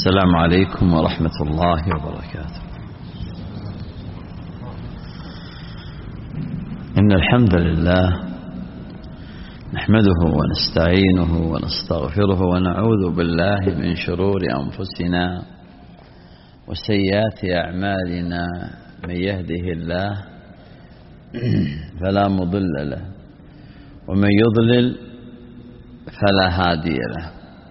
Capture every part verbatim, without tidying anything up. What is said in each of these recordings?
السلام عليكم ورحمة الله وبركاته. إن الحمد لله نحمده ونستعينه ونستغفره ونعوذ بالله من شرور أنفسنا وسيئات أعمالنا. من يهده الله فلا مضل له ومن يضلل فلا هادي له،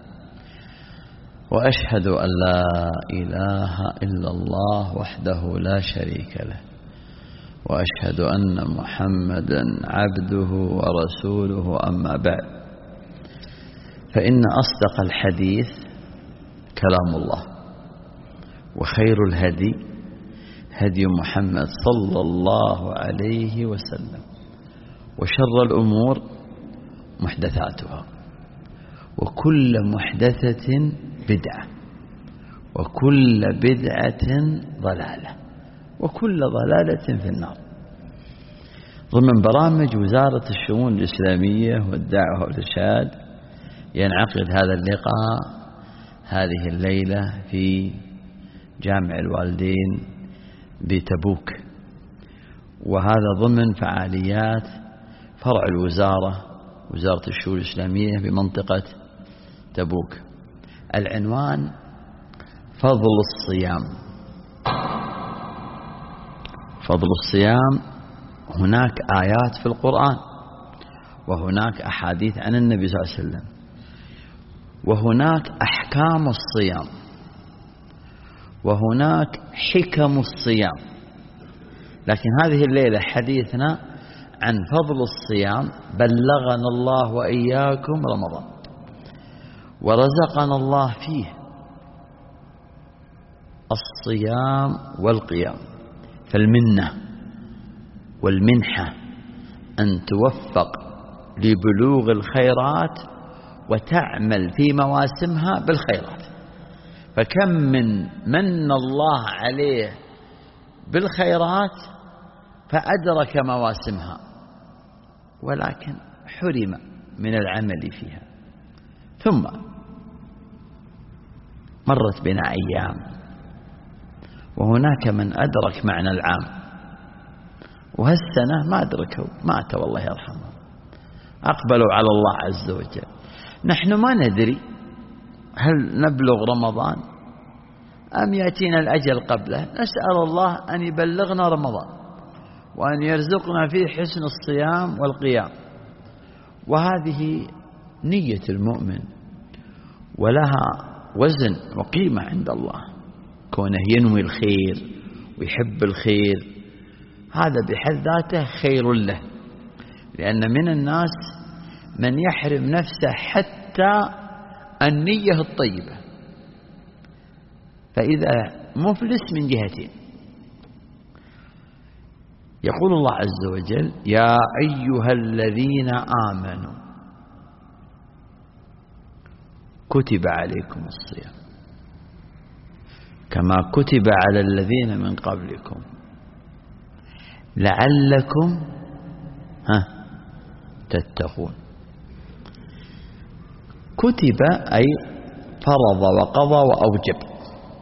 وأشهد أن لا إله إلا الله وحده لا شريك له، وأشهد أن محمدا عبده ورسوله. أما بعد، فإن أصدق الحديث كلام الله، وخير الهدي هدي محمد صلى الله عليه وسلم، وشر الأمور محدثاتها، وكل محدثة بدعة، وكل بدعة ضلالة، وكل ضلالة في النار. ضمن برامج وزارة الشؤون الإسلامية والدعوة والإرشاد ينعقد هذا اللقاء هذه الليلة في جامع الوالدين بتبوك، وهذا ضمن فعاليات فرع الوزارة وزارة الشؤون الإسلامية بمنطقة تبوك. العنوان فضل الصيام. فضل الصيام، هناك آيات في القرآن، وهناك أحاديث عن النبي صلى الله عليه وسلم، وهناك أحكام الصيام، وهناك حكم الصيام. لكن هذه الليلة حديثنا عن فضل الصيام. بلغنا الله وإياكم رمضان، ورزقنا الله فيه الصيام والقيام، فالمنة والمنحة أن توفق لبلوغ الخيرات وتعمل في مواسمها بالخيرات. فكم من من الله عليه بالخيرات فأدرك مواسمها، ولكن حرم من العمل فيها. ثم مرت بنا أيام، وهناك من أدرك معنى العام، وهالسنة ما أدركوا، ماتوا الله يرحمهم، أقبلوا على الله عز وجل. نحن ما ندري هل نبلغ رمضان أم يأتينا الأجل قبله. نسأل الله أن يبلغنا رمضان، وأن يرزقنا فيه حسن الصيام والقيام. وهذه نية المؤمن، ولها وزن وقيمة عند الله، كونه ينوي الخير ويحب الخير، هذا بحد ذاته خير له. لأن من الناس من يحرم نفسه حتى النية الطيبة، فإذا مفلس من جهتين. يقول الله عز وجل: يا أيها الذين آمنوا كتب عليكم الصيام كما كتب على الذين من قبلكم لعلكم ها تتقون. كتب أي فرض وقضى وأوجب.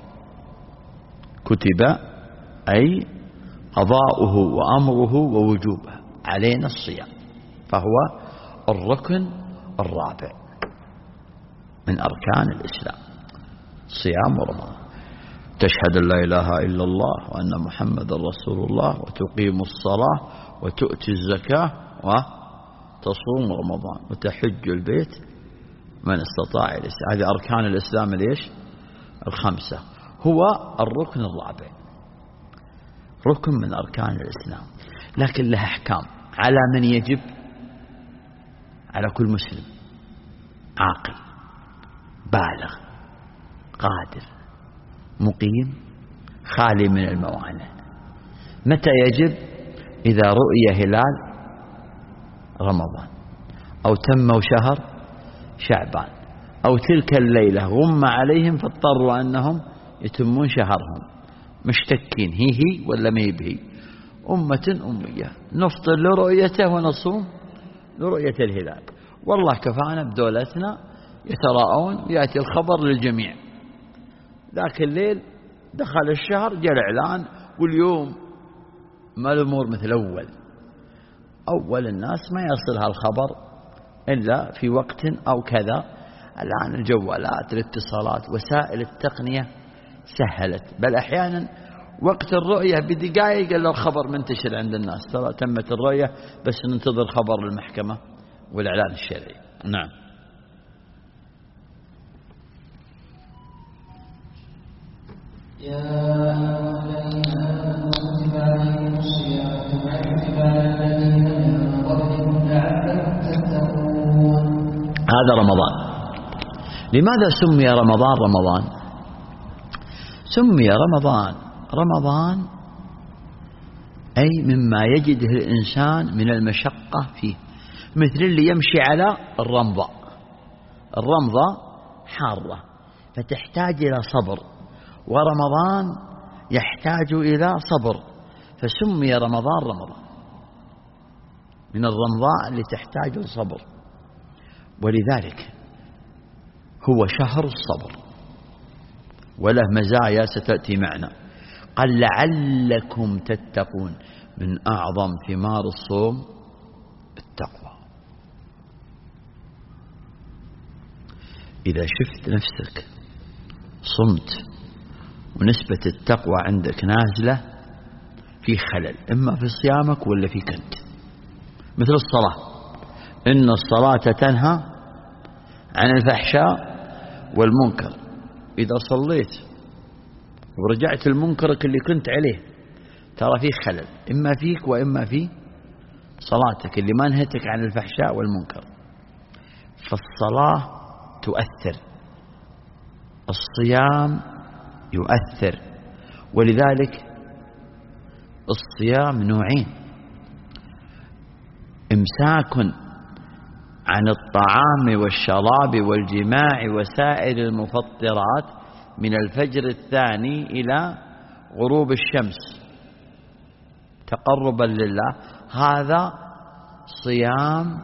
كتب أي قضاؤه وأمره ووجوبه علينا الصيام، فهو الركن الرابع من أركان الإسلام، صيام رمضان. تشهد أن لا إله إلا الله وأن محمد رسول الله، وتقيم الصلاة، وتؤتي الزكاة، وتصوم رمضان، وتحج البيت من استطاع إليه. هذه أركان الإسلام ليش؟ الخمسة. هو الركن الرابع، ركن من أركان الإسلام، لكن له أحكام. على من يجب؟ على كل مسلم عاقل بالغ قادر مقيم خالي من الموانع. متى يجب؟ إذا رؤي هلال رمضان، أو تموا شهر شعبان، أو تلك الليلة غم عليهم فاضطروا أنهم يتمون شهرهم، مشتكين هي هي ولا ما هي. أمة أمية نفطر لرؤيته ونصوم لرؤية الهلال. والله كفانا بدولتنا يتراءون ويأتي الخبر للجميع. ذاك الليل دخل الشهر جاء الإعلان، واليوم ما الأمور مثل أول. أول الناس ما يصلها الخبر إلا في وقت أو كذا. الآن الجوالات، الاتصالات، وسائل التقنية سهلت، بل أحيانا وقت الرؤية بدقائق إلا الخبر منتشر عند الناس، ترى تمت الرؤية بس ننتظر خبر المحكمة والإعلان الشرعي. نعم. يا أيها الذين آمنوا كتب عليكم الصيام كما كتب على الذين من قبلكم لعلكم تتقون. هذا رمضان. لماذا سمي رمضان رمضان؟ سمي رمضان رمضان أي مما يجده الإنسان من المشقة فيه، مثل اللي يمشي على الرمضة. الرمضة حارة فتحتاج إلى صبر، ورمضان يحتاج إلى صبر، فسمي رمضان رمضان من الرمضاء اللي تحتاج الصبر، ولذلك هو شهر الصبر وله مزايا ستأتي معنا. قال لعلكم تتقون، من أعظم ثمار الصوم التقوى. إذا شفت نفسك صمت ونسبة التقوى عندك نازلة، في خلل إما في صيامك ولا فيك أنت. مثل الصلاة، إن الصلاة تنهى عن الفحشاء والمنكر. إذا صليت ورجعت المنكرك اللي كنت عليه، ترى فيه خلل إما فيك وإما في صلاتك اللي ما نهتك عن الفحشاء والمنكر. فالصلاة تؤثر، الصيام يؤثر، ولذلك الصيام نوعين: إمساك عن الطعام والشراب والجماع وسائر المفطرات من الفجر الثاني إلى غروب الشمس تقربا لله، هذا صيام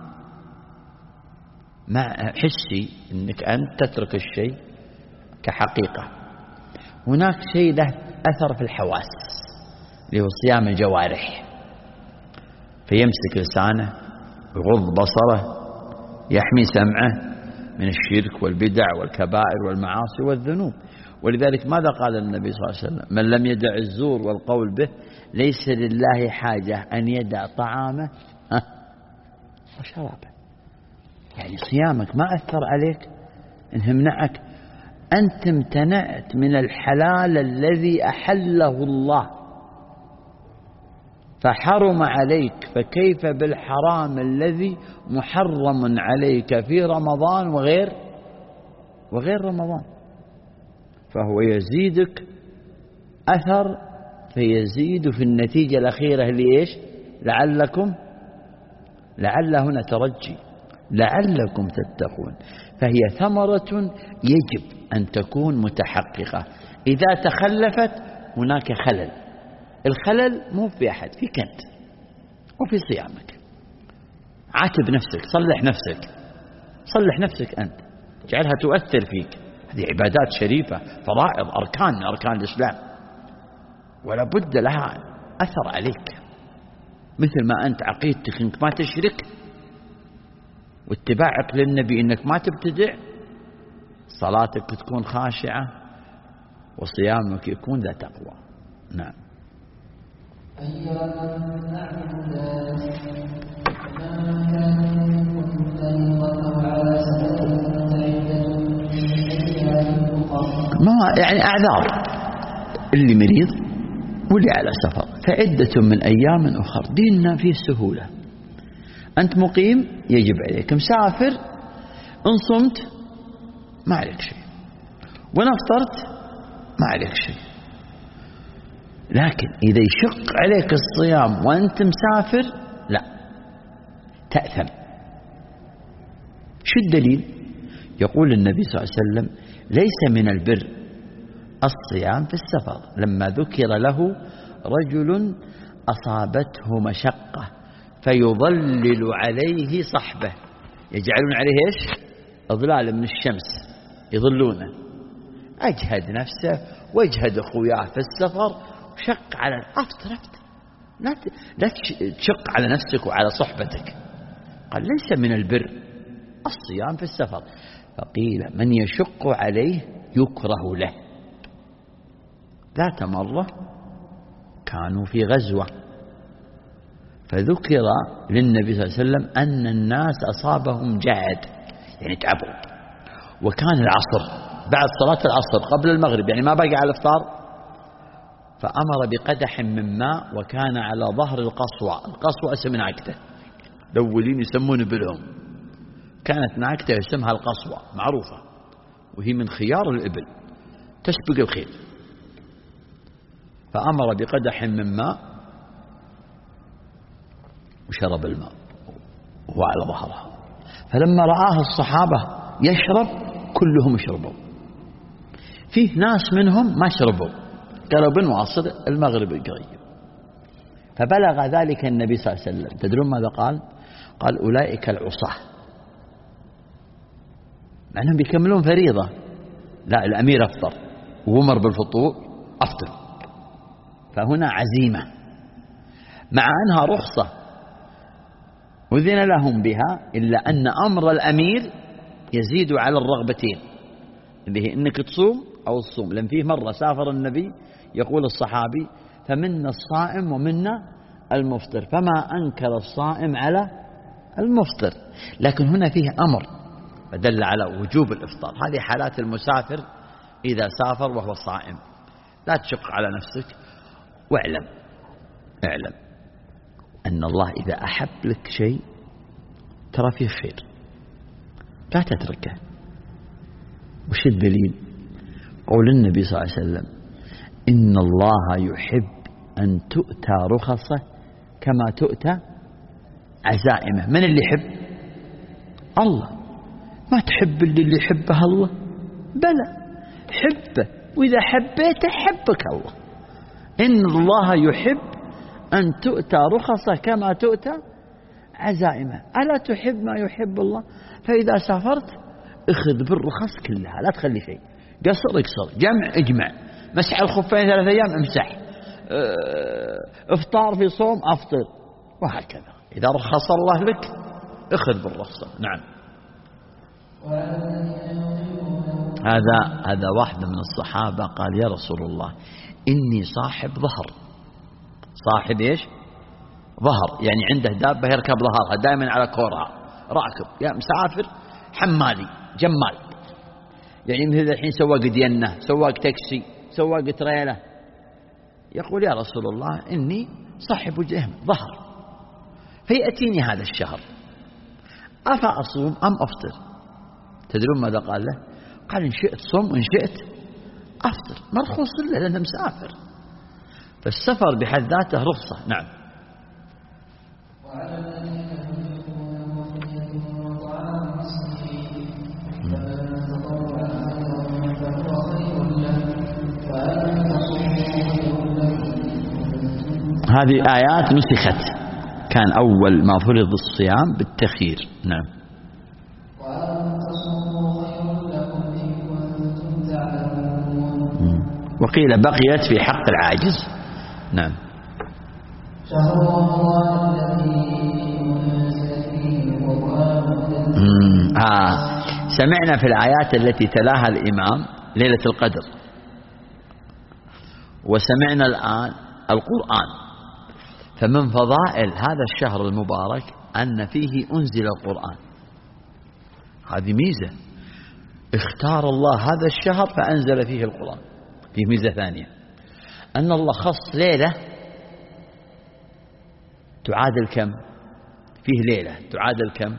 مع حسي، إنك أنت تترك الشيء كحقيقة. هناك شيء له أثر في الحواس اللي هو صيام الجوارح، فيمسك لسانه ويغض بصره، يحمي سمعه من الشرك والبدع والكبائر والمعاصي والذنوب. ولذلك ماذا قال النبي صلى الله عليه وسلم؟ من لم يدع الزور والقول به ليس لله حاجة أن يدع طعامه وشرابه. يعني صيامك ما أثر عليك إنه منعك، أنت امتنعت من الحلال الذي أحله الله فحرم عليك، فكيف بالحرام الذي محرم عليك في رمضان وغير وغير رمضان؟ فهو يزيدك أثر، فيزيد في النتيجة الأخيرة اللي إيش؟ لعلكم، لعل هنا ترجي، لعلكم تتقون. فهي ثمرة يجب أن تكون متحققة. إذا تخلفت هناك خلل. الخلل مو في أحد، فيك أنت وفي صيامك. عاتب نفسك، صلح نفسك، صلح نفسك أنت، جعلها تؤثر فيك. هذه عبادات شريفة، فرائض، أركان من أركان الإسلام، ولا بد لها أثر عليك. مثل ما أنت عقيدتك إنك ما تشرك، واتباعك للنبي إنك ما تبتدع، صلاتك تكون خاشعة، وصيامك يكون ذا تقوى. نعم. أيها المعبودات فمن كان منكم مريضا على سفر فعدة من أيام أخر. ما يعني أعذار، اللي مريض واللي على سفر فعدة من أيام أخر. ديننا فيه سهولة. أنت مقيم يجب عليك، مسافر إن صمت ما عليك شيء، وإن أفطرت ما عليك شيء. لكن إذا يشق عليك الصيام وأنت مسافر لا، تأثم. شو الدليل؟ يقول النبي صلى الله عليه وسلم: ليس من البر الصيام في السفر، لما ذكر له رجل أصابته مشقة فيظلل عليه صحبه، يجعلون عليه إيش؟ أظلال من الشمس يظلونه. أجهد نفسه واجهد أخوياه في السفر وشق على أفطر أفطر لا لا تشق على نفسك وعلى صحبتك. قال ليس من البر الصيام في السفر. فقيل من يشق عليه يكره له. ذات مرة كانوا في غزوة فذكر للنبي صلى الله عليه وسلم أن الناس أصابهم جهد يعني تعبوا، وكان العصر بعد صلاة العصر قبل المغرب يعني ما بقي على الإفطار، فأمر بقدح من ماء وكان على ظهر القصوى. القصوى اسم ناقته، الأولين يسمون بلهم، كانت ناقته اسمها القصوى معروفة وهي من خيار الإبل تسبق الخيل. فأمر بقدح من ماء وشرب الماء وهو على ظهرها، فلما رآه الصحابة يشرب كلهم يشربوا، فيه ناس منهم ما شربوا قالوا بنواصل المغرب قريب. فبلغ ذلك النبي صلى الله عليه وسلم. تدرون ماذا قال؟ قال أولئك العصاة، مع أنهم بيكملون فريضة. لا، الأمير أفطر وأمر بالفطور أفطر، فهنا عزيمة مع أنها رخصة أذن لهم بها، إلا أن أمر الأمير يزيد على الرغبتين اللي هي إنك تصوم أو الصوم. لأن فيه مرة سافر النبي يقول الصحابي فمنا الصائم ومنا المفطر، فما أنكر الصائم على المفطر، لكن هنا فيه أمر فدل على وجوب الإفطار. هذه حالات المسافر إذا سافر وهو صائم. لا تشق على نفسك، واعلم اعلم أن الله إذا أحب لك شيء ترى فيه خير لا تتركه. وش الدليل؟ قول النبي صلى الله عليه وسلم إن الله يحب أن تؤتى رخصه كما تؤتى عزائمه. من اللي يحب؟ الله. ما تحب اللي يحبه الله؟ بلى حبه، وإذا حبيته حبك الله. إن الله يحب أن تؤتى رخصه كما تؤتى عزائمه. ألا تحب ما يحب الله؟ فإذا سافرت اخذ بالرخص كلها، لا تخلي شيء. قصر اقصر، جمع اجمع، مسح الخفين ثلاث أيام امسح، افطار في صوم افطر، وهكذا. إذا رخص الله لك اخذ بالرخصة. نعم. هذا هذا واحد من الصحابة قال يا رسول الله إني صاحب ظهر. صاحب إيش؟ ظهر، يعني عنده دابة يركب ظهرها دائما على كورها، راكب يا مسافر حمالي جمال، يعني مثل الحين سواق دينة، سواق تاكسي، سواق تريلة. يقول يا رسول الله إني صاحب جهم ظهر، فيأتيني هذا الشهر أفأصوم أم أفطر؟ تدرون ماذا قال له؟ قال إن شئت صم وإن شئت أفطر. مرخوص له لأنه مسافر، فالسفر بحد ذاته رخصة. نعم. هذه آيات نسخت، كان أول ما فرض الصيام بالتخيير. نعم. وقيل بقيت في حق العاجز. نعم. آه. سمعنا في الآيات التي تلاها الإمام ليلة القدر، وسمعنا الآن القرآن. فمن فضائل هذا الشهر المبارك أن فيه أنزل القرآن. هذه ميزة، اختار الله هذا الشهر فأنزل فيه القرآن. فيه ميزة ثانية أن الله خص ليلة تعادل كم؟ فيه ليلة تعادل كم؟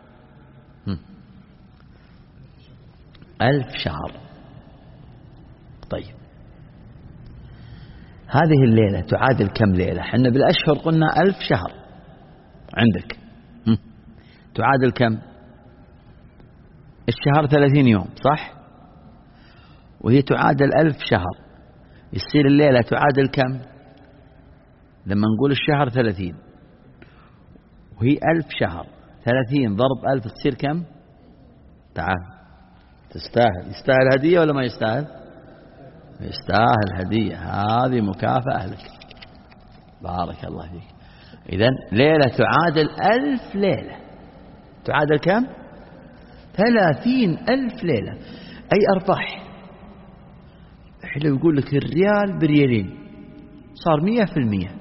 ألف شهر. طيب هذه الليلة تعادل كم ليلة؟ حنا بالأشهر قلنا ألف شهر، عندك تعادل كم؟ الشهر ثلاثين يوم صح؟ وهي تعادل ألف شهر، يصير الليلة تعادل كم؟ لما نقول الشهر ثلاثين وهي ألف شهر، ثلاثين ضرب ألف تصير كم؟ تعال تستاهل. يستاهل هدية ولا ما يستاهل؟ يستاهل هدية، هذه مكافأة لك. بارك الله فيك. إذن ليلة تعادل ألف ليلة. تعادل كم؟ ثلاثين ألف ليلة. أي أرباح. حلو يقول لك الريال بريالين صار مية في المية.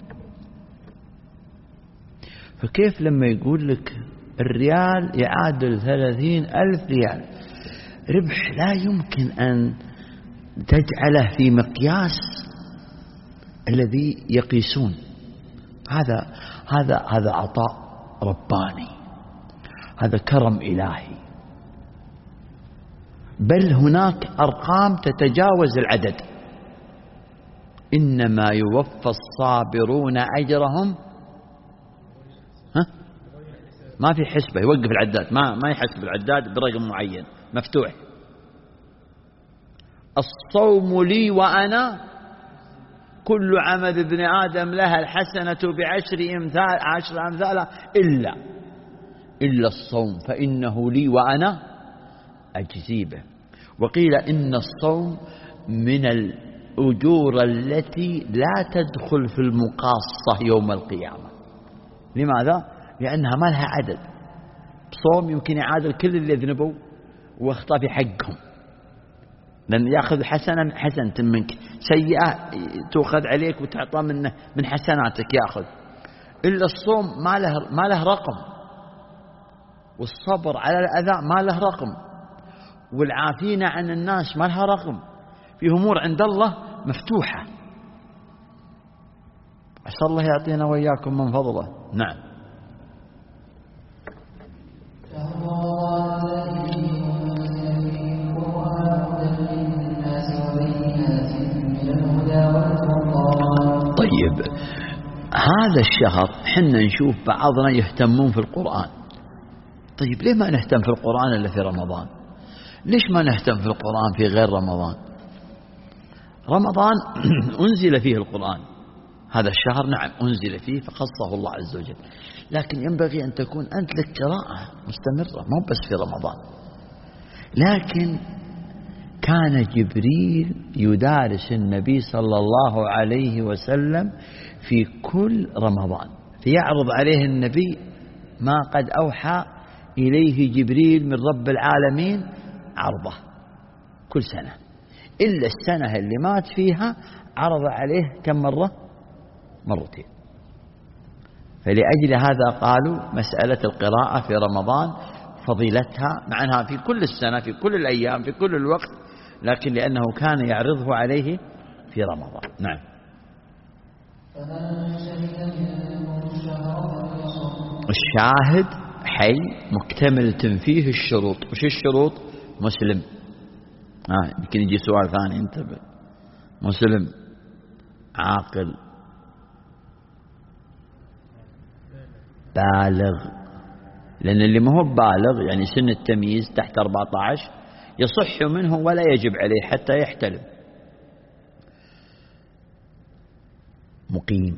فكيف لما يقول لك الريال يعادل ثلاثين ألف ريال، ربح لا يمكن أن تجعله في مقياس الذي يقيسون. هذا هذا هذا عطاء رباني، هذا كرم إلهي. بل هناك أرقام تتجاوز العدد. إنما يوفى الصابرون أجرهم ها؟ ما في حسبة، يوقف العداد، ما ما يحسب العداد برقم معين مفتوح. الصوم لي وأنا كل عمل ابن آدم لها الحسنة بعشر أمثال عشر أمثالها إلا إلا الصوم فإنه لي وأنا أجزي به. وقيل إن الصوم من الأجور التي لا تدخل في المقاصة يوم القيامة. لماذا؟ لأنها ما لها عدد. صوم يمكن يعادل كل اللي ذنبوا واخطأ في حقهم، لأن يأخذ حسنة حسنة منك، سيئة تأخذ عليك وتعطى منه من حسناتك يأخذ. إلا الصوم ما له ما له رقم، والصبر على الأذى ما له رقم، والعافين عن الناس ما لها رقم. في أمور عند الله مفتوحة. عسى الله يعطينا وإياكم من فضله. نعم. طيب هذا الشهر حنا نشوف بعضنا يهتمون في القرآن. طيب ليه ما نهتم في القرآن إلا في رمضان؟ ليش ما نهتم في القرآن في غير رمضان؟ رمضان أنزل فيه القرآن، هذا الشهر نعم أنزل فيه فخصه الله عز وجل، لكن ينبغي أن تكون أنت لك قراءة مستمرة، مو بس في رمضان. لكن كان جبريل يدارس النبي صلى الله عليه وسلم في كل رمضان، فيعرض عليه النبي ما قد أوحى إليه جبريل من رب العالمين عرضه كل سنة، إلا السنة اللي مات فيها عرض عليه كم مرة؟ مرتين. فلأجل هذا قالوا مسألة القراءة في رمضان فضيلتها مع أنها في كل السنة في كل الأيام في كل الوقت، لكن لأنه كان يعرضه عليه في رمضان. نعم. الشاهد حي مكتمل فيه الشروط. وش الشروط؟ مسلم. آه يمكن يجي سؤال ثاني، انتبه. مسلم، عاقل، بالغ، لأن اللي ما هو بالغ يعني سن التمييز تحت أربعة عشر يصح منه ولا يجب عليه حتى يحتلم. مقيم،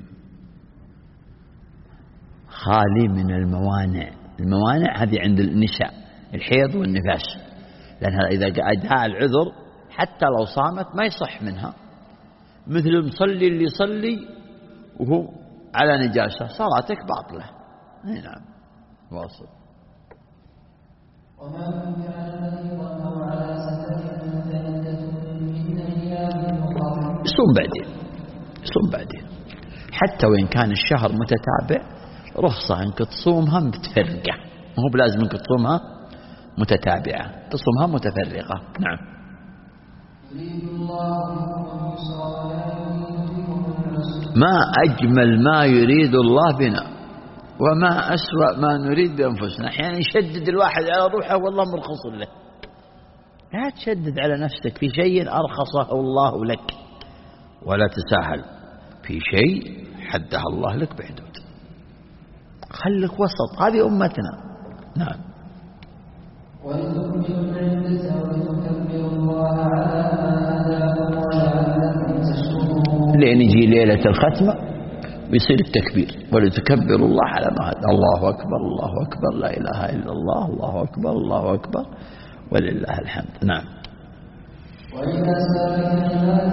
خالي من الموانع. الموانع هذه عند النساء الحيض والنفاس، لأنها إذا جاء العذر حتى لو صامت ما يصح منها، مثل المصلي اللي يصلي وهو على نجاسة صلاتك باطلة. نعم. واصل. يصوم بعدين، يصوم بعدين حتى وإن كان الشهر متتابع، رخصة أنك تصومها متفرقة، مو بلازم أنك تصومها متتابعة، تصومها متفرقة. نعم. ما أجمل ما يريد الله بنا وما أسوأ ما نريد بأنفسنا. أحيانا يشدد الواحد على روحه والله مرخص له. لا تشدد على نفسك في شيء أرخصه الله لك، ولا تساهل في شيء حدها الله لك بحدود. خلك وسط، هذه أمتنا. نعم. لأن يجي ليلة الختمة ويصير التكبير ولتكبروا الله على ما هدى. الله أكبر الله أكبر لا إله إلا الله الله أكبر الله أكبر ولله الحمد. نعم.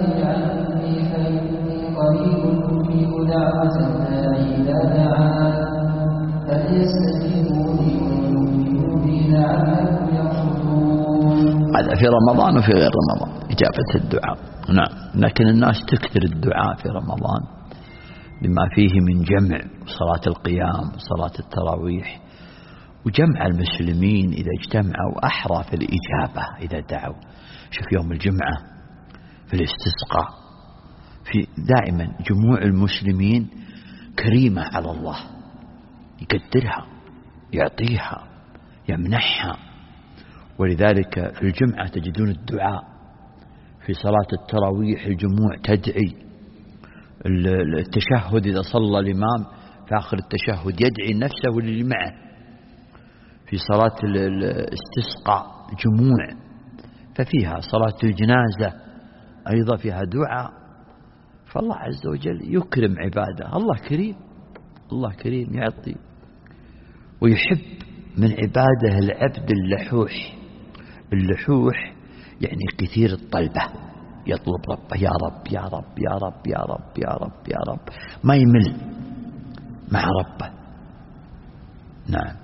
يجيب دعوة الداعي إذا دعان فليستجيبوا لي وليؤمنوا بي لعلهم يرشدون. هذا في رمضان وفي غير رمضان إجابة الدعاء. نعم، لكن الناس تكثر الدعاء في رمضان لما فيه من جمع صلاة القيام وصلاة التراويح، وجمع المسلمين إذا اجتمعوا أحرى في الإجابة إذا دعوا. شوف يوم الجمعة في الاستسقاء، في دائما جموع المسلمين كريمة على الله، يقدرها، يعطيها، يمنحها. ولذلك في الجمعة تجدون الدعاء. في صلاة التراويح الجموع تدعي. التشهد إذا صلى الإمام في آخر التشهد يدعي نفسه واللي معه. في صلاة الاستسقاء جموع. ففيها صلاة الجنازة أيضا فيها دعاء. فالله عز وجل يكرم عباده. الله كريم، الله كريم يعطي ويحب من عباده العبد اللحوح. اللحوح يعني كثير الطلبة، يطلب ربه يا رب يا رب يا رب يا رب يا رب يا رب، ما يمل مع ربه. نعم.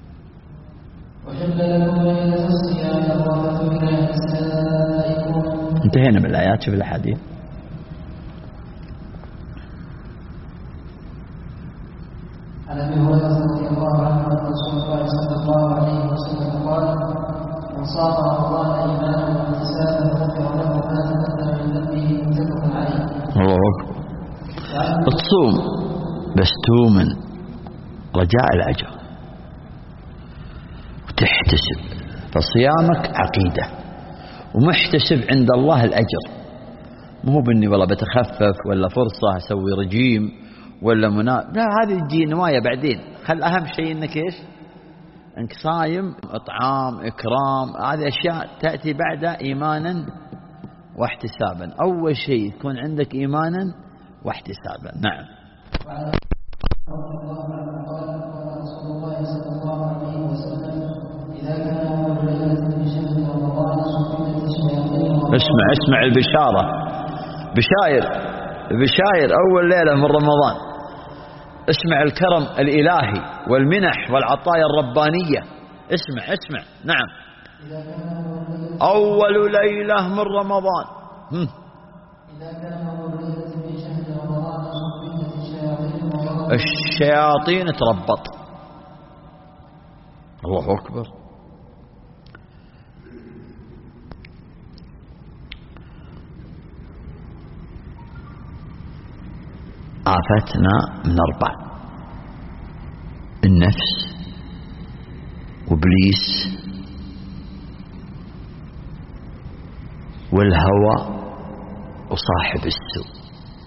انتهينا من الآيات. شوف الأحاديث. عن ابي هريره رضي الله عنه ان رسول الله صلى الله عليه وسلم قال: من صام رمضان ايمانا واحتسابا غفر له ما تقدم من ذنبه. متفق عليه. الله أكبر. تصوم بس تؤمن رجاء الأجر وتحتسب، فصيامك عقيدة ومحتسب عند الله الأجر. مو بني والله بتخفف ولا فرصة أسوي رجيم ولا منا، لا، هذه تجي نوايا بعدين. خل أهم شيء إنك إيش؟ إنك صايم، إطعام، إكرام، هذه أشياء تأتي بعد إيمانا واحتسابا. أول شيء يكون عندك إيمانا واحتسابا. نعم. اسمع اسمع البشارة، بشاير بشاير أول ليلة من رمضان. اسمع الكرم الإلهي والمنح والعطايا الربانية. اسمع اسمع. نعم. أول ليلة من رمضان. الشياطين تربط. الله أكبر. آفتنا من أربع: النفس وإبليس والهوى وصاحب السوء.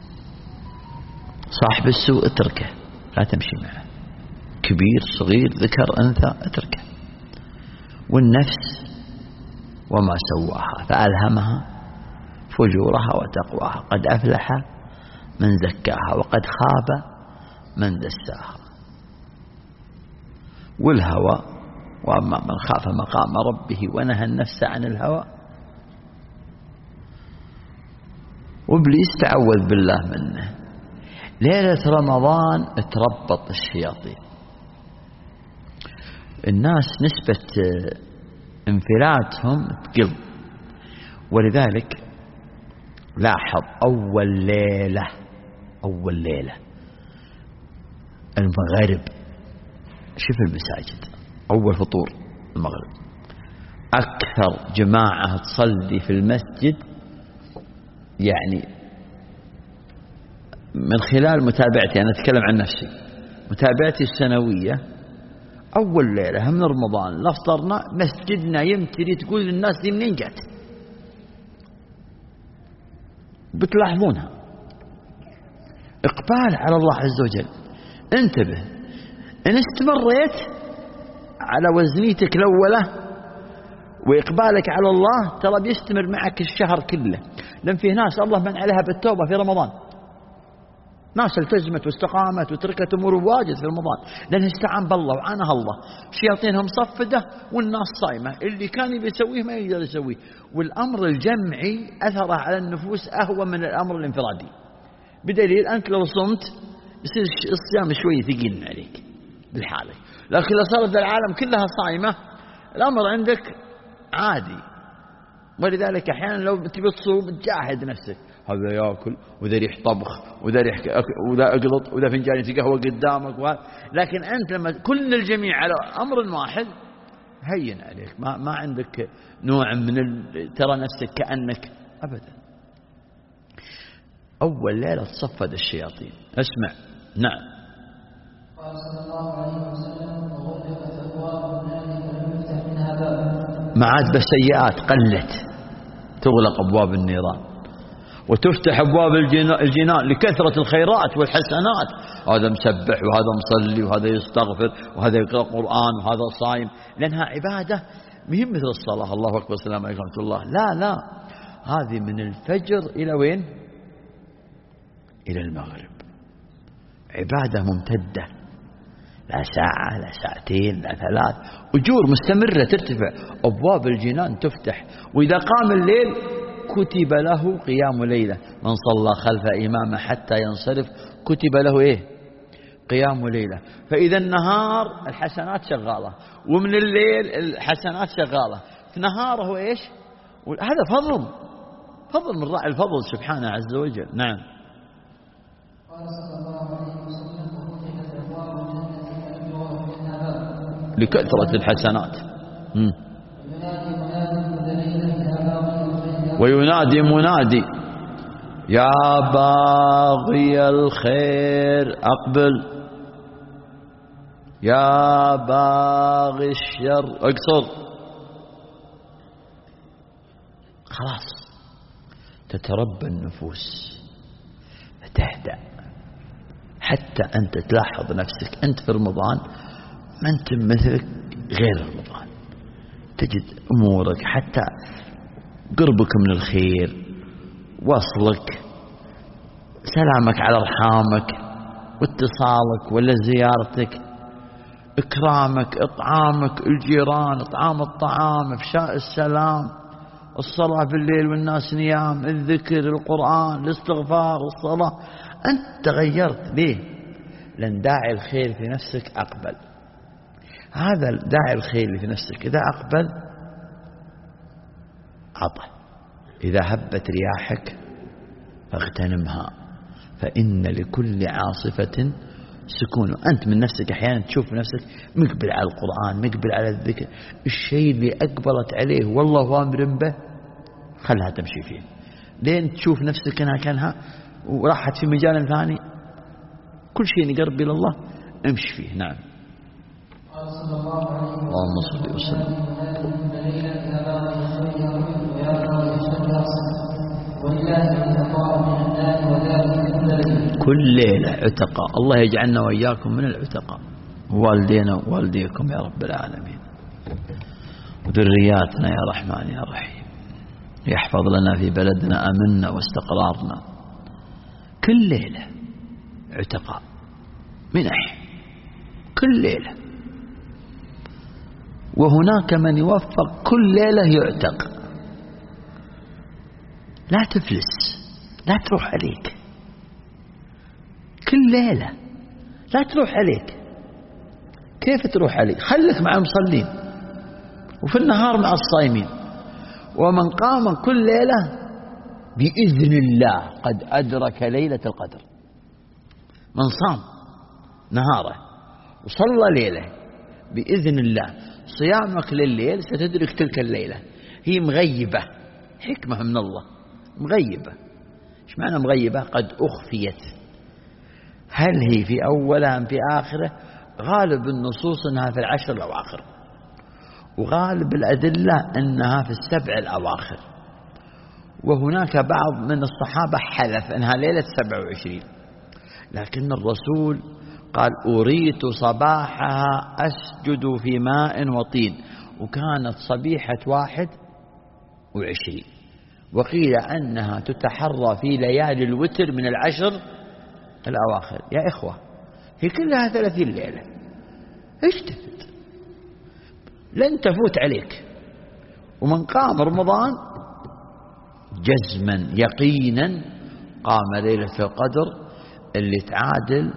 صاحب السوء اتركه، لا تمشي معه، كبير صغير ذكر أنثى اتركه. والنفس وما سواها فألهمها فجورها وتقواها، قد أفلح من زكاها وقد خاب من دساها. والهوى وأما من خاف مقام ربه ونهى النفس عن الهوى. وإبليس تعوذ بالله منه. ليلة رمضان تربط الشياطين. الناس نسبة انفلاتهم تقل، ولذلك لاحظ أول ليلة أول ليلة المغرب، شوف المساجد أول فطور المغرب أكثر جماعة تصلي في المسجد. يعني من خلال متابعتي، أنا أتكلم عن نفسي، متابعتي السنوية، أول ليلة من رمضان لا فطرنا مسجدنا يمتلي، تقول للناس دي منين جات؟ بتلاحظونها إقبال على الله عز وجل. انتبه، إن استمريت على وزنيتك الأولى وإقبالك على الله ترى بيستمر معك الشهر كله. لأن فيه ناس الله من عليها بالتوبة في رمضان، ناس التزمت واستقامت وتركت أمور واجد في رمضان لأنه استعان بالله وعانها الله. شياطينهم مصفدة والناس صايمة، اللي كان يبي يسويه ما يقدر يسويه. والأمر الجمعي أثره على النفوس أهوى من الأمر الانفرادي. بدليل أنت لو صمت يصير الصيام شوي ثقيل عليك بالحالة، لكن لو صارت العالم كلها صائمة الأمر عندك عادي. ولذلك أحيانا لو تبي تصوم تجاهد نفسك، هذا يأكل وذا ريح طبخ وذا ريح وذا أقلط وذا فنجان قهوة قدامك وهذا، لكن أنت لما كل الجميع على أمر واحد هين عليك، ما ما عندك نوع من ال... ترى نفسك كأنك أبدا. أول ليلة تصفد الشياطين. اسمع. نعم. قال صلى الله عليه وسلم وغلقت أبواب النار فلم يفتح منها باب. ما عاد بالسيئات قلت، تغلق أبواب النيران وتفتح أبواب الجنان لكثرة الخيرات والحسنات. هذا مسبح وهذا مصلي وهذا يستغفر وهذا يقرأ قرآن وهذا صايم، لأنها عبادة مهم مثل الصلاة. الله أكبر السلام عليكم ورحمة الله. لا لا، هذه من الفجر إلى وين؟ إلى المغرب، عبادة ممتدة، لا ساعة لا ساعتين لا ثلاث، أجور مستمرة ترتفع، أبواب الجنان تفتح. وإذا قام الليل كتب له قيام ليلة، من صلى خلف إمامه حتى ينصرف كتب له إيه؟ قيام ليلة. فإذا النهار الحسنات شغالة، ومن الليل الحسنات شغالة، في نهاره إيش؟ هذا فضل فضل من راعي الفضل سبحانه عز وجل. نعم. قال صلى الله عليه وسلم وفتحت أبواب الجنة فلم يفتح منها باب. لكثرة الحسنات. م. وينادي منادي يا باغي الخير أقبل، يا باغي الشر اقصر. خلاص تتربى النفوس فتهدأ، حتى أنت تلاحظ نفسك أنت في رمضان ما أنت مثلك غير رمضان، تجد أمورك حتى قربك من الخير، وصلك، سلامك على أرحامك، واتصالك ولا زيارتك، إكرامك، إطعامك الجيران، إطعام الطعام، إفشاء السلام، الصلاة بالليل والناس نيام، الذكر، القرآن، الاستغفار، الصلاة. أنت تغيرت. ليه؟ لأن داعي الخير في نفسك أقبل. هذا داعي الخير اللي في نفسك إذا أقبل عطى. إذا هبت رياحك فاغتنمها، فإن لكل عاصفة سكون. أنت من نفسك أحيانا تشوف نفسك مقبل على القرآن، مقبل على الذكر، الشيء اللي أقبلت عليه والله وامر به خلها تمشي فيه، لين تشوف نفسك أنها كانها وراحت في مجال ثاني. كل شيء يقرب إلى الله امشي فيه. نعم. اللهم صل وسلم. كل ليلة عتقاء. الله يجعلنا وإياكم من العتقاء، والدينا ووالديكم يا رب العالمين، وذرياتنا يا رحمن يا رحيم، يحفظ لنا في بلدنا أمننا واستقرارنا. كل ليلة عتقاء منح، كل ليلة. وهناك من يوفق كل ليلة يعتق. لا تفلس، لا تروح عليك كل ليلة، لا تروح عليك. كيف تروح عليك؟ خلك مع المصلين وفي النهار مع الصائمين. ومن قام كل ليلة بإذن الله قد أدرك ليلة القدر. من صام نهاره وصلى ليلة بإذن الله، صيامك لليل ستدرك تلك الليلة. هي مغيبة، حكمة من الله، مغيبة. ايش معنى مغيبة؟ قد أخفيت. هل هي في أولها أم في آخره؟ غالب النصوص أنها في العشر الأواخر، وغالب الأدلة أنها في السبع الأواخر. وهناك بعض من الصحابة حلف أنها ليلة سبع وعشرين، لكن الرسول قال أريت صباحها أسجد في ماء وطين، وكانت صبيحة واحد وعشرين. وقيل أنها تتحرى في ليالي الوتر من العشر الأواخر. يا إخوة هي كلها ثلاثين ليلة، اجتهد لن تفوت عليك. ومن قام رمضان جزما يقينا قام ليلة القدر اللي تعادل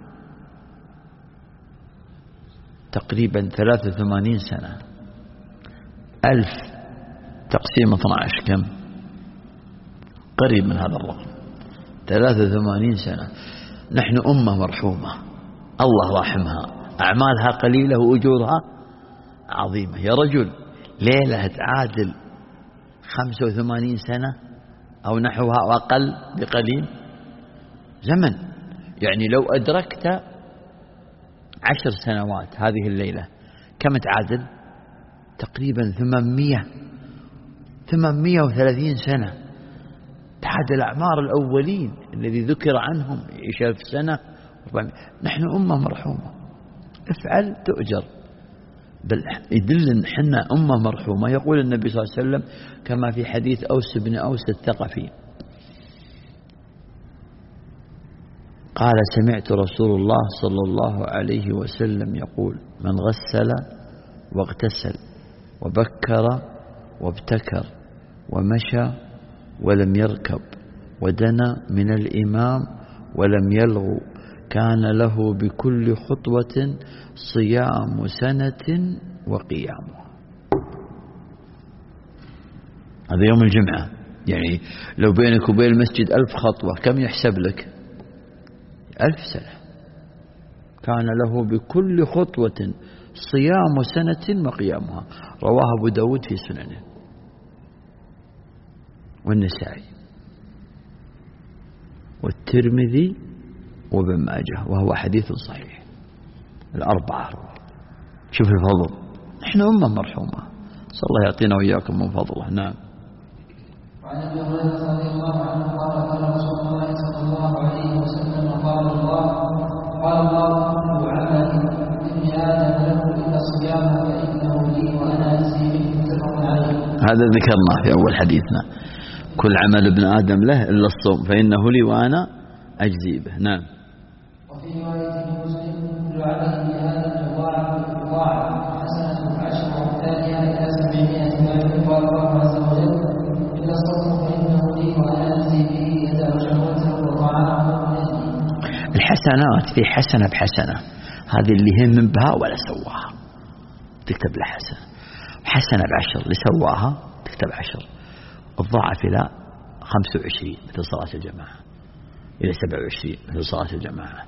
تقريبا ثلاثة وثمانين سنة. ألف تقسيم اثني عشر كم؟ قريب من هذا الرقم، ثلاثة وثمانين سنة. نحن أمة مرحومة الله رحمها، أعمالها قليلة وأجورها عظيمة. يا رجل ليلة تعادل خمسة وثمانين سنة أو نحوها أو أقل بقليل زمن. يعني لو أدركت عشر سنوات هذه الليلة كم تعادل؟ تقريبا ثمانمائة ثمانمائة وثلاثين سنة، تعادل أعمار الأولين الذي ذكر عنهم يعيش ألف سنة. نحن أمة مرحومة، افعل تؤجر. بل يدل أن حنا أمة مرحومة. يقول النبي صلى الله عليه وسلم كما في حديث أوس بن أوس الثقفي قال سمعت رسول الله صلى الله عليه وسلم يقول من غسل واغتسل وبكر وابتكر ومشى ولم يركب ودنا من الإمام ولم يلغو كان له بكل خطوة صيام سنة وقيامه. هذا يوم الجمعة. يعني لو بينك وبين المسجد ألف خطوة كم يحسب لك؟ ألف سنة. كان له بكل خطوة صيام سنة وقيامها. رواه أبو داود في سننه والنسائي والترمذي وابن ماجه وهو حديث صحيح. الأربعة. شوف الفضل. نحن أمة مرحومة، صلى الله يعطينا وإياكم من فضله. نعم. وعن ابي هريره رضي الله عنه قال قال رسول الله صلى الله عليه وسلم قال الله قال الله كل عمل ابن ادم له الا الصيام فانه لي وانا اجزي به. متفق عليه. هذا ذكرناه في اول حديثنا، كل عمل ابن ادم له الا الصوم فانه لي وانا اجزي به. نعم. وفي روايه مسلم كل عمل ابن ادم يضاعف يضاعف حسنه عشر امثالها الى سبعمائة ضعف. قال الله عز وجل الا الصوم فانه لي وانا اجزي به يدع شهوته وطعامه يجزي. الحسنات في حسنه بحسنه، هذه اللي هم بها ولا سواها تكتب له حسنه. حسنه بعشر اللي سواها تكتب عشر. الضاعف الى خمسة وعشرين مثل صلاه الجماعه، إلى سبعة وعشرين مثل صلاة الجماعة،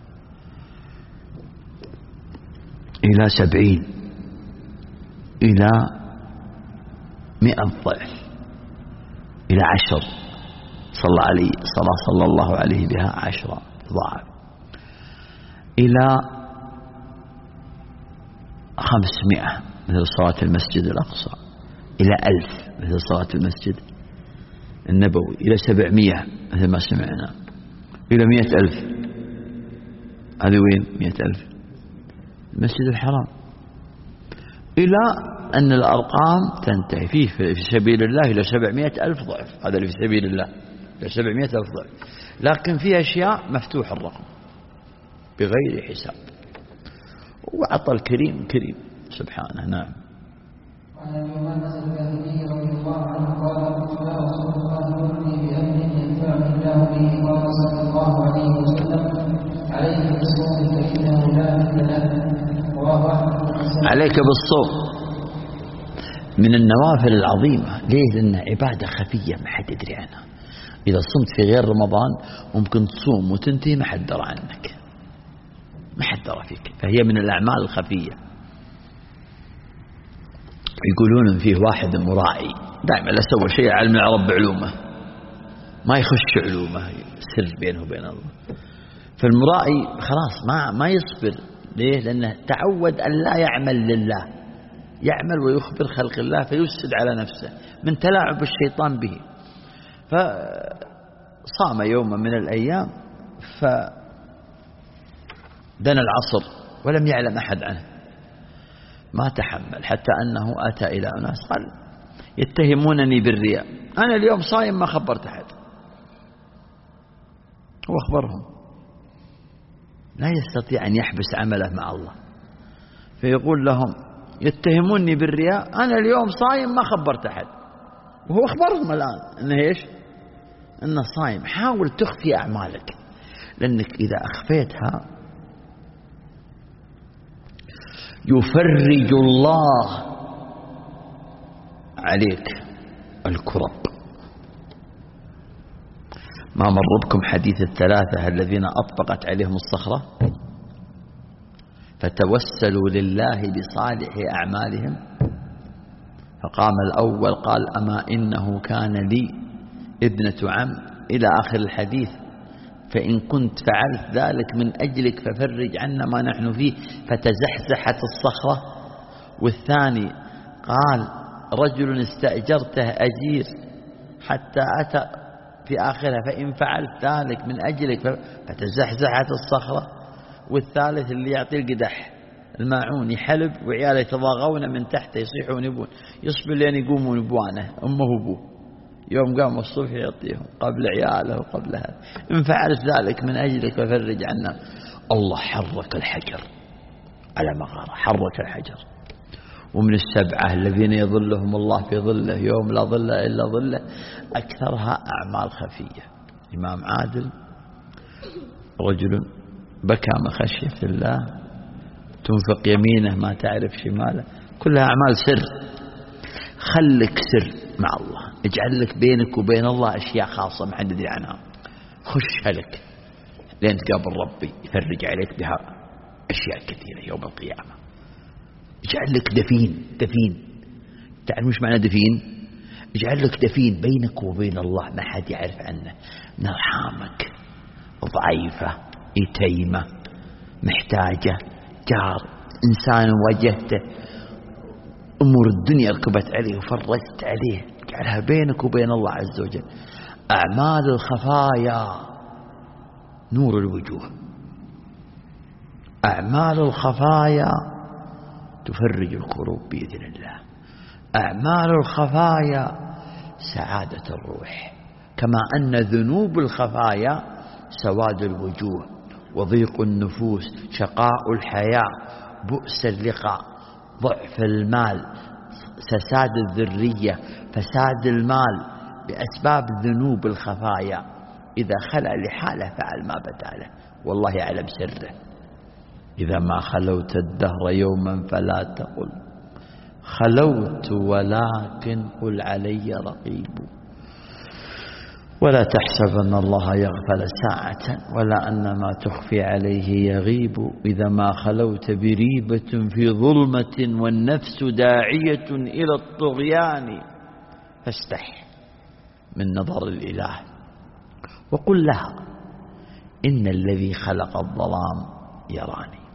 إلى سبعين، إلى مئة ضعف، إلى عشر. صلى عليه صلاة صلى الله عليه بها عشرة ضعف، إلى خمسمائة مثل صلاة المسجد الأقصى، إلى ألف مثل صلاة المسجد النبوي، إلى سبعمائة مثل ما سمعنا، إلى مئة ألف. هذه وين مئة ألف؟ المسجد الحرام. إلى أن الأرقام تنتهي فيه في سبيل الله إلى سبعمائة ألف ضعف. هذا اللي في سبيل الله إلى سبعمائة ألف ضعف. لكن في أشياء مفتوح الرقم بغير حساب، وعطى الكريم كريم سبحانه. نعم. وعن ابي امامه الباهلي رضي الله عنه قال قلت يا رسول الله مرني بامر ينفعني الله به. قال صلى الله عليه وسلم عليك بالصوم فانه لا مثل له. رواه احمد. عليك بالصوم من النوافل العظيمه. ليه؟ لأنها عباده خفيه ما حد يدري عنها. اذا صمت في غير رمضان ممكن تصوم وتنتهي ما حد درى عنك، ما حد درى فيك، فهي من الأعمال الخفية. يقولون فيه واحد مراعي دائما لا سوى شيء علم رب علومه، ما يخش علومه، سر بينه وبين الله. فالمراعي خلاص ما ما يصبر. ليه؟ لأنه تعود أن لا يعمل لله، يعمل ويخبر خلق الله فيفسد على نفسه من تلاعب الشيطان به. فصام يوما من الأيام ف دنا العصر ولم يعلم أحد عنه، ما تحمل حتى أنه أتى إلى أناس قال يتهمونني بالرياء، أنا اليوم صايم ما خبرت أحد. هو أخبرهم. لا يستطيع أن يحبس عمله مع الله، فيقول لهم يتهمونني بالرياء، أنا اليوم صايم ما خبرت أحد. وهو أخبرهم الآن أنه إيش؟ أنه صايم، حاول تخفي أعمالك، لأنك إذا أخفيتها يفرج الله عليك الكرب. ما مر بكم حديث الثلاثة الذين أطبقت عليهم الصخرة فتوسلوا لله بصالح أعمالهم؟ فقام الأول قال أما إنه كان لي ابنة عم إلى آخر الحديث، فإن كنت فعلت ذلك من أجلك ففرج عنا ما نحن فيه، فتزحزحت الصخرة. والثاني قال رجل استأجرته أجير حتى أتى في آخرها فإن فعلت ذلك من أجلك فتزحزحت الصخرة. والثالث اللي يعطي القدح الماعون يحلب وعياله يتضاغون من تحته يصيحون يبون، يصبر لين يقومون يبوانه أمه وأبوه، يوم قام الصبح يعطيهم قبل عياله وقبل هذا. إن فعلت ذلك من أجلك ففرج عنا. الله حرك الحجر على مغارة، حرك الحجر. ومن السبعة الذين يظلهم الله في ظله يوم لا ظل إلا ظله أكثرها أعمال خفية. إمام عادل، رجل بكى من خشية الله، تنفق يمينه ما تعرف شماله، كلها أعمال سر. خلك سر مع الله، اجعل لك بينك وبين الله أشياء خاصة ما حد يدري عنها، خشها لك لين تقابل ربي يفرج عليك بها أشياء كثيرة يوم القيامة. اجعل لك دفين، دفين تعرف مش معنى دفين؟ اجعل لك دفين بينك وبين الله ما حد يعرف عنه. من أرحامك ضعيفة يتيمة محتاجة، جار إنسان واجهته أمور الدنيا ركبت عليه وفرجت عليه، اجعلها بينك وبين الله عز وجل. أعمال الخفايا نور الوجوه، أعمال الخفايا تفرج الكروب بإذن الله. أعمال الخفايا سعادة الروح، كما أن ذنوب الخفايا سواد الوجوه وضيق النفوس، شقاء الحياة، بؤس اللقاء، ضعف المال، سساد الذرية، فساد المال بأسباب ذنوب الخفايا. إذا خلع لحاله فعل ما بدا له، والله يعلم سره. إذا ما خلوت الدهر يوما فلا تقل خلوت ولكن قل علي رقيب، ولا تحسب أن الله يغفل ساعة ولا أن ما تخفي عليه يغيب. إذا ما خلوت بريبة في ظلمة والنفس داعية إلى الطغيان فاستح من نظر الإله وقل لها إن الذي خلق الظلام يراني.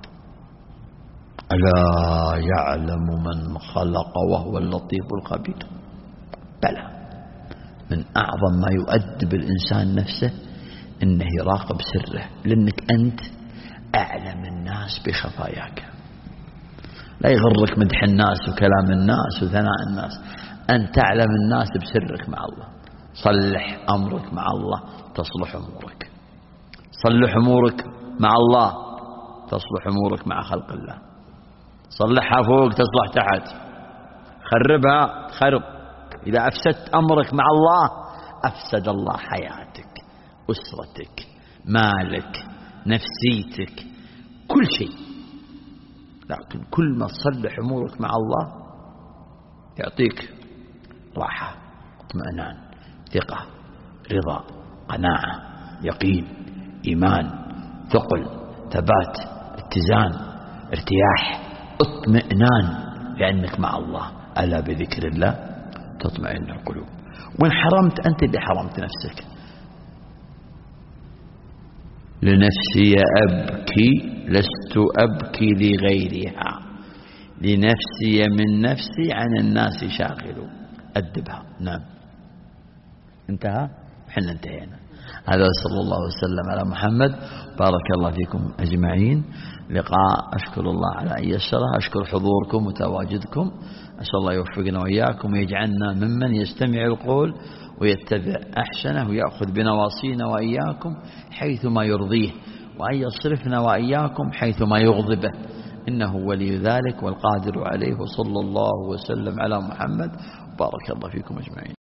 ألا يعلم من خلق وهو اللطيف الخبير. بلى، من أعظم ما يؤدب الإنسان نفسه إنه يراقب سره، لأنك أنت أعلم الناس بخفاياك. لا يغرك مدح الناس وكلام الناس وثناء الناس، أن تعلم الناس بسرك مع الله. صلح أمرك مع الله تصلح أمورك، صلح أمورك مع الله تصلح أمورك مع خلق الله. صلحها فوق تصلح تحت، خربها خرب. إذا أفسدت أمرك مع الله أفسد الله حياتك، أسرتك، مالك، نفسيتك، كل شيء. لكن كل ما تصلح أمورك مع الله يعطيك راحة، اطمئنان، ثقة، رضا، قناعة، يقين، إيمان، ثقل، ثبات، اتزان، ارتياح، اطمئنان، لأنك مع الله. ألا بذكر الله تطمئن القلوب. وإن حرمت أنت اللي حرمت نفسك. لنفسي أبكي لست أبكي لغيرها، لنفسي من نفسي عن الناس شاغل. أدبها. نعم، انتهى، حنا انتهينا. هذا صلى الله وسلم على محمد. بارك الله فيكم أجمعين. لقاء أشكر الله على أن يسره، أشكر حضوركم وتواجدكم. أسأل الله يوفقنا وإياكم ويجعلنا ممن يستمع القول ويتبع أحسنه ويأخذ بنواصينا وإياكم حيثما يرضيه، وأن يصرفنا وإياكم حيثما يغضبه، إنه ولي ذلك والقادر عليه. وصلى الله وسلم على محمد. بارك الله فيكم أجمعين.